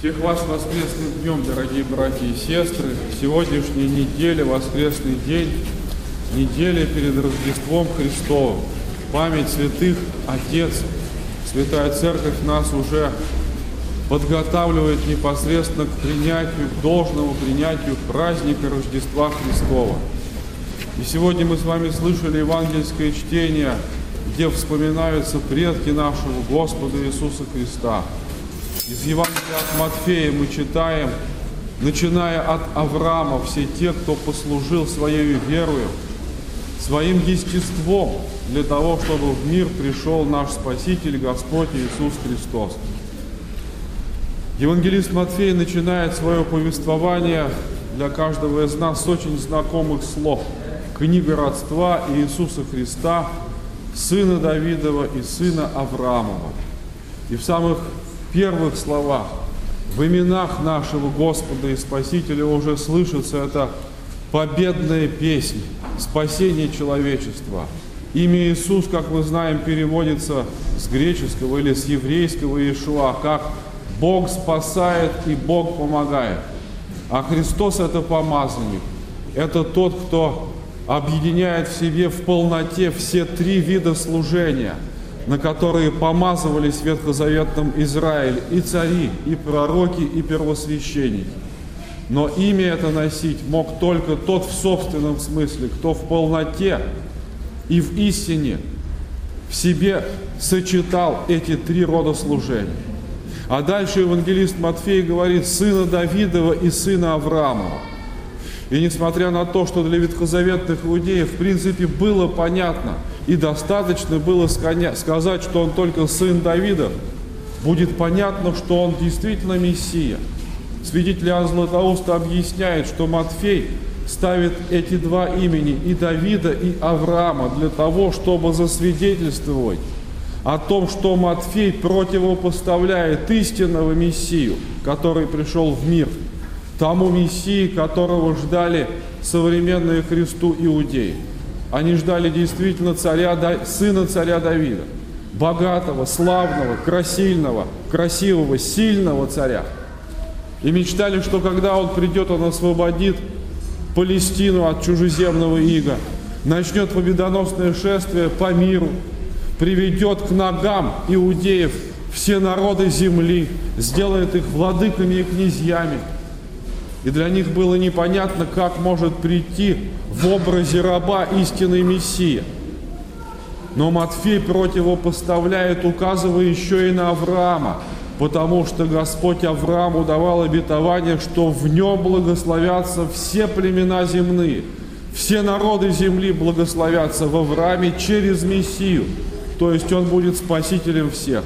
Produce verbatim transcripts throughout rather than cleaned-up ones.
Всех вас с воскресным днем, дорогие братья и сестры. Сегодняшняя неделя, воскресный день, неделя перед Рождеством Христовым. Память святых Отец, Святая Церковь нас уже подготавливает непосредственно к принятию, к должному принятию праздника Рождества Христова. И сегодня мы с вами слышали евангельское чтение, где вспоминаются предки нашего Господа Иисуса Христа. Из Евангелия от Матфея мы читаем, начиная от Авраама, все те, кто послужил своей верою, своим естеством для того, чтобы в мир пришел наш Спаситель, Господь Иисус Христос. Евангелист Матфей начинает свое повествование для каждого из нас с очень знакомых слов. Книга родства Иисуса Христа, сына Давидова и сына Авраамова. И в самых первых словах, в именах нашего Господа и Спасителя уже слышится эта победная песня, спасение человечества. Имя Иисус, как мы знаем, переводится с греческого или с еврейского Иешуа, как Бог спасает и Бог помогает. А Христос – это помазанник, это тот, кто объединяет в себе в полноте все три вида служения, на которые помазывались в Ветхозаветном Израиле и цари, и пророки, и первосвященники. Но имя это носить мог только тот в собственном смысле, кто в полноте и в истине в себе сочетал эти три рода служения. А дальше евангелист Матфей говорит сына Давидова и сына Авраамова. И несмотря на то, что для ветхозаветных иудеев в принципе было понятно и достаточно было сказать, что он только сын Давида, будет понятно, что он действительно Мессия. Святитель Иоанн Златоуст объясняет, что Матфей ставит эти два имени, и Давида, и Авраама, для того, чтобы засвидетельствовать о том, что Матфей противопоставляет истинного Мессию, который пришел в мир, тому Мессии, которого ждали современные Христу иудеи. Они ждали действительно царя, сына царя Давида, богатого, славного, красивого, красивого, сильного царя. И мечтали, что когда он придет, он освободит Палестину от чужеземного ига, начнет победоносное шествие по миру, приведет к ногам иудеев все народы земли, сделает их владыками и князьями. И для них было непонятно, как может прийти в образе раба истинный Мессия. Но Матфей противопоставляет, указывая еще и на Авраама, потому что Господь Аврааму давал обетование, что в нем благословятся все племена земные, все народы земли благословятся в Аврааме через Мессию, то есть он будет спасителем всех.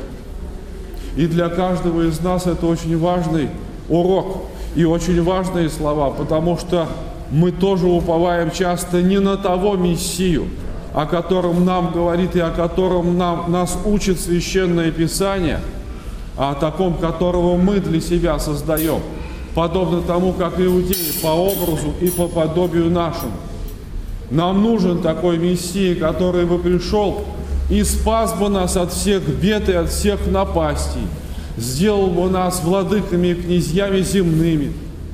И для каждого из нас это очень важный урок и очень важные слова, потому что мы тоже уповаем часто не на того Мессию, о котором нам говорит и о котором нам, нас учит Священное Писание, а о таком, которого мы для себя создаем, подобно тому, как иудеи, по образу и по подобию нашему. Нам нужен такой Мессия, который бы пришел и спас бы нас от всех бед и от всех напастей, сделал бы нас владыками и князьями земными.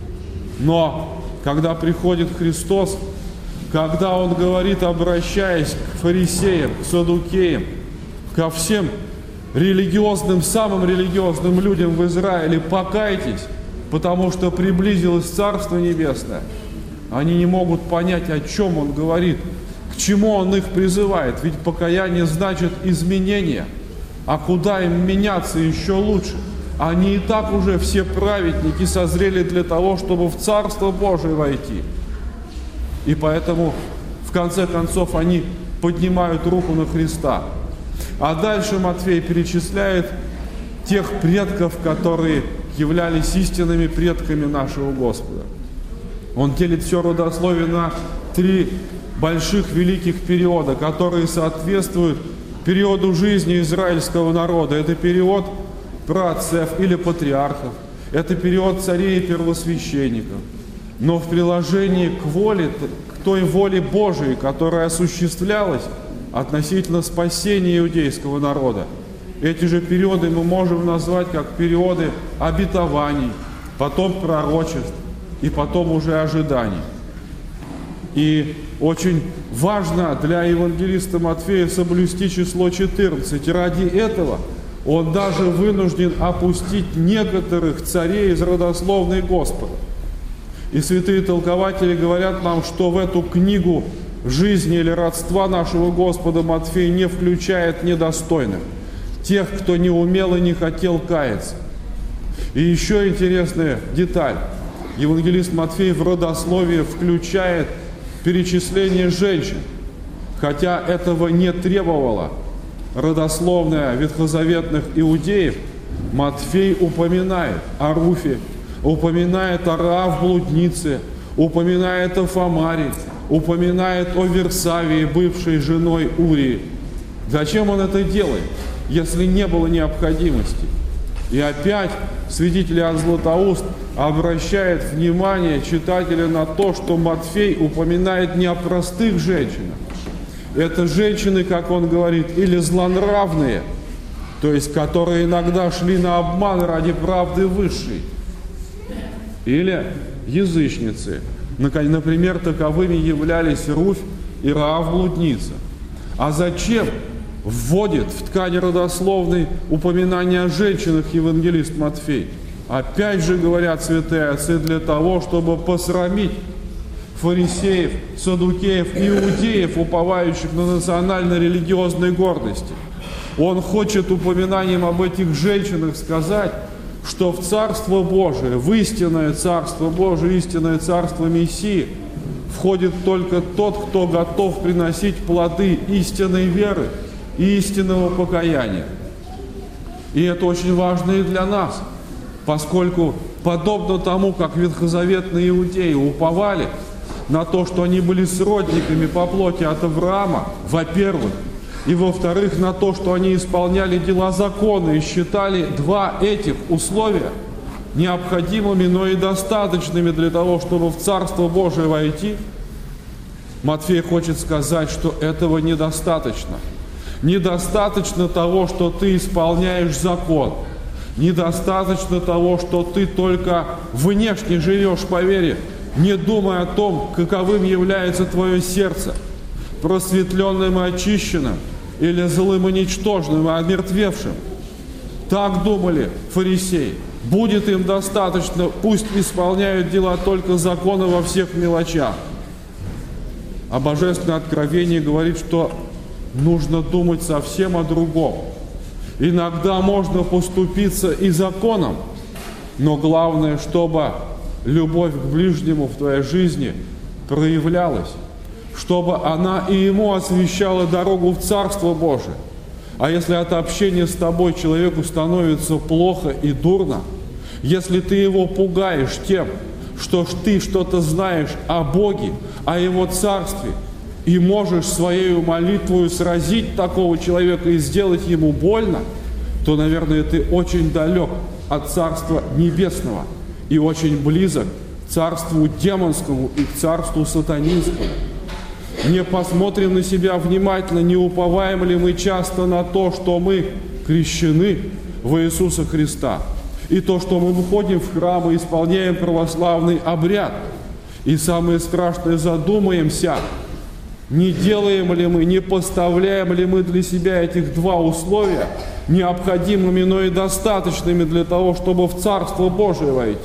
Но когда приходит Христос, когда Он говорит, обращаясь к фарисеям, к саддукеям, ко всем религиозным, самым религиозным людям в Израиле, покайтесь, потому что приблизилось Царство Небесное, они не могут понять, о чем Он говорит, к чему Он их призывает. Ведь покаяние значит изменение. А куда им меняться еще лучше? Они и так уже все праведники созрели для того, чтобы в Царство Божие войти. И поэтому, в конце концов, они поднимают руку на Христа. А дальше Матфей перечисляет тех предков, которые являлись истинными предками нашего Господа. Он делит все родословие на три больших великих периода, которые соответствуют периоду жизни израильского народа. Это период праотцев или патриархов, это период царей и первосвященников. Но в приложении к воле, к той воле Божией, которая осуществлялась относительно спасения иудейского народа, Эти же периоды мы можем назвать как периоды обетований, потом пророчеств и потом уже ожиданий. И очень важно для евангелиста Матфея соблюсти число четырнадцать. И ради этого он даже вынужден опустить некоторых царей из родословной Господа. И святые толкователи говорят нам, что в эту книгу жизни или родства нашего Господа Матфей не включает недостойных, тех, кто не умел и не хотел каяться. И еще интересная деталь. Евангелист Матфей в родословие включает перечисление женщин, хотя этого не требовала родословная ветхозаветных иудеев. Матфей упоминает о Руфе, упоминает о Раав блуднице, упоминает о Фамаре, упоминает о Версавии, бывшей женой Урии. Зачем он это делает, если не было необходимости? И опять свидетель от Златоуст обращает внимание читателя на то, что Матфей упоминает не о простых женщинах. Это женщины, как он говорит, или злонравные, то есть которые иногда шли на обман ради правды высшей, или язычницы. Например, таковыми являлись Руфь и Раав блудница. А зачем вводит в ткань родословной упоминание о женщинах евангелист Матфей? Опять же, говорят святые отцы, для того, чтобы посрамить фарисеев, саддукеев и иудеев, уповающих на национально-религиозной гордости. Он хочет упоминанием об этих женщинах сказать, что в Царство Божие, в истинное Царство Божие, истинное Царство Мессии входит только тот, кто готов приносить плоды истинной веры и истинного покаяния. И это очень важно и для нас, поскольку подобно тому, как ветхозаветные иудеи уповали на то, что они были сродниками по плоти от Авраама, во-первых, и во-вторых, на то, что они исполняли дела закона и считали два этих условия необходимыми, но и достаточными для того, чтобы в Царство Божие войти, Матфей хочет сказать, что этого недостаточно. Недостаточно того, что ты исполняешь закон. Недостаточно того, что ты только внешне живешь по вере, не думая о том, каковым является твое сердце, просветленным и очищенным, или злым и ничтожным, и омертвевшим. Так думали фарисеи. Будет им достаточно, пусть исполняют дела только закона во всех мелочах. А Божественное откровение говорит, что нужно думать совсем о другом. Иногда можно поступиться и законом, но главное, чтобы любовь к ближнему в твоей жизни проявлялась, чтобы она и ему освещала дорогу в Царство Божие. А если от общения с тобой человеку становится плохо и дурно, если ты его пугаешь тем, что ты что-то знаешь о Боге, о Его Царстве, и можешь своей молитвой сразить такого человека и сделать ему больно, то, наверное, ты очень далек от Царства Небесного и очень близок к Царству демонскому и к Царству сатанинскому. Не посмотрим на себя внимательно, не уповаем ли мы часто на то, что мы крещены во Иисуса Христа, и то, что мы выходим в храм и исполняем православный обряд. И самое страшное, задумаемся, не делаем ли мы, не поставляем ли мы для себя этих два условия необходимыми, но и достаточными для того, чтобы в Царство Божие войти.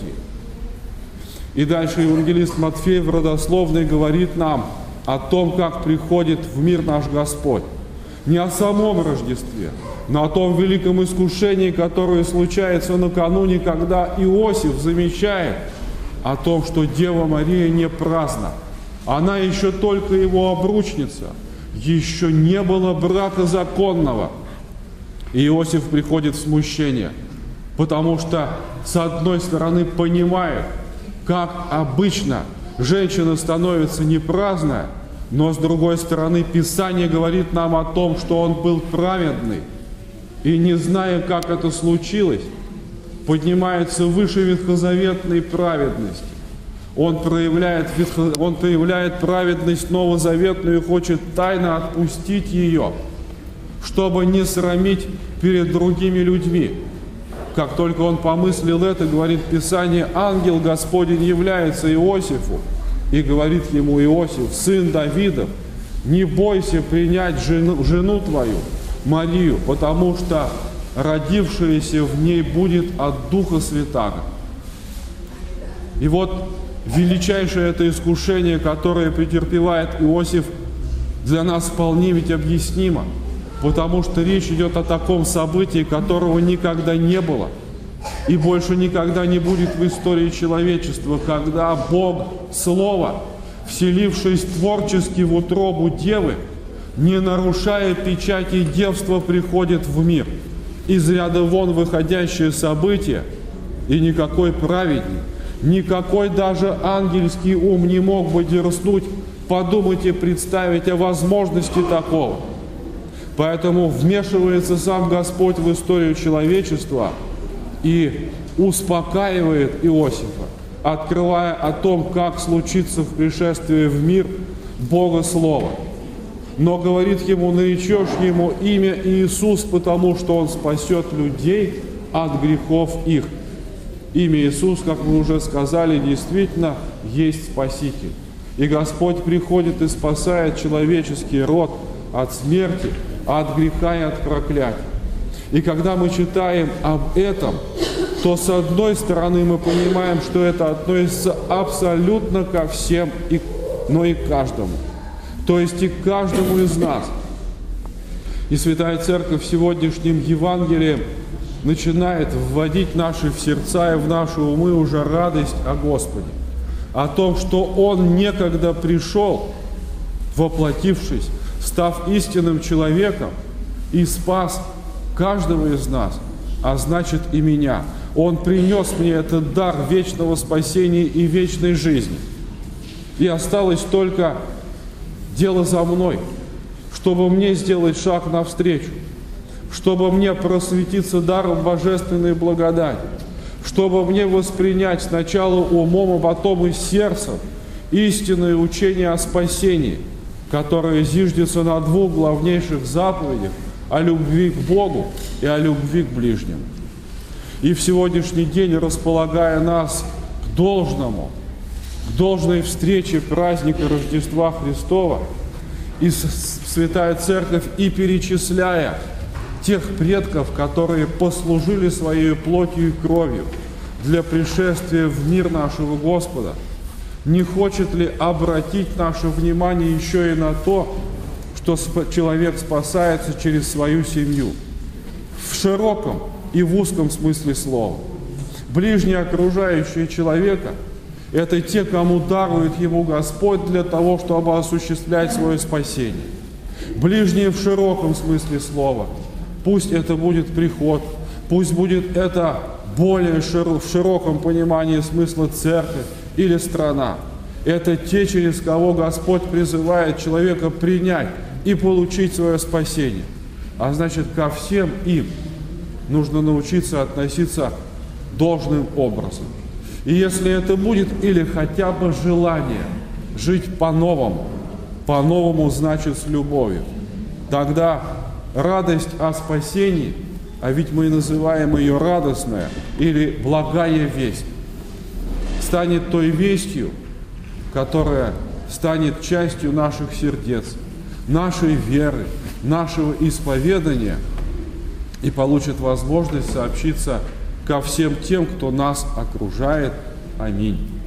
И дальше евангелист Матфей в родословной говорит нам о том, как приходит в мир наш Господь. Не о самом Рождестве, но о том великом искушении, которое случается накануне, когда Иосиф замечает о том, что Дева Мария не праздна. Она еще только его обручница, еще не было брака законного. И Иосиф приходит в смущение, потому что, с одной стороны, понимает, как обычно женщина становится непраздная, но с другой стороны, Писание говорит нам о том, что он был праведный, и, не зная, как это случилось, поднимается выше ветхозаветной праведности. Он проявляет, он проявляет праведность новозаветную и хочет тайно отпустить ее, чтобы не срамить перед другими людьми. Как только он помыслил это, говорит Писание, ангел Господень является Иосифу и говорит ему: Иосиф, сын Давидов, не бойся принять жену, жену твою, Марию, потому что родившееся в ней будет от Духа Святаго. И вот величайшее это искушение, которое претерпевает Иосиф, для нас вполне ведь объяснимо, потому что речь идет о таком событии, которого никогда не было и больше никогда не будет в истории человечества, когда Бог, Слово, вселившись творчески в утробу Девы, не нарушая печати девства, приходит в мир. Из ряда вон выходящее событие, и никакой праведник, никакой даже ангельский ум не мог бы дерзнуть подумать и представить о возможности такого. Поэтому вмешивается сам Господь в историю человечества и успокаивает Иосифа, открывая о том, как случится в пришествии в мир Бога Слова. Но говорит ему: наречешь ему имя Иисус, потому что он спасет людей от грехов их. Имя Иисус, как мы уже сказали, действительно есть Спаситель. И Господь приходит и спасает человеческий род от смерти, от греха и от проклятия. И когда мы читаем об этом, то с одной стороны мы понимаем, что это относится абсолютно ко всем, но и к каждому. То есть и к каждому из нас. И Святая Церковь сегодняшним Евангелием начинает вводить наши в сердца и в наши умы уже радость о Господе. О том, что Он некогда пришел, воплотившись, став истинным человеком, и спас каждого из нас, а значит и меня. Он принес мне этот дар вечного спасения и вечной жизни. И осталось только дело за мной, чтобы мне сделать шаг навстречу, чтобы мне просветиться даром божественной благодати, чтобы мне воспринять сначала умом, а потом и сердцем истинное учение о спасении, которое зиждется на двух главнейших заповедях: о любви к Богу и о любви к ближнему. И в сегодняшний день, располагая нас к должному, к должной встрече праздника Рождества Христова, и Святая Церковь, и перечисляя тех предков, которые послужили своей плотью и кровью для пришествия в мир нашего Господа, не хочет ли обратить наше внимание еще и на то, что человек спасается через свою семью в широком и в узком смысле слова. Ближние окружающие человека – это те, кому дарует ему Господь для того, чтобы осуществлять свое спасение. Ближние в широком смысле слова. Пусть это будет приход, пусть будет это более широ, в широком понимании смысла церковь или страна. Это те, через кого Господь призывает человека принять и получить свое спасение. А значит, ко всем им нужно научиться относиться должным образом. И если это будет или хотя бы желание жить по-новому, по-новому значит с любовью, тогда радость о спасении, а ведь мы называем ее радостная или благая весть, станет той вестью, которая станет частью наших сердец, нашей веры, нашего исповедания и получит возможность сообщиться ко всем тем, кто нас окружает. Аминь.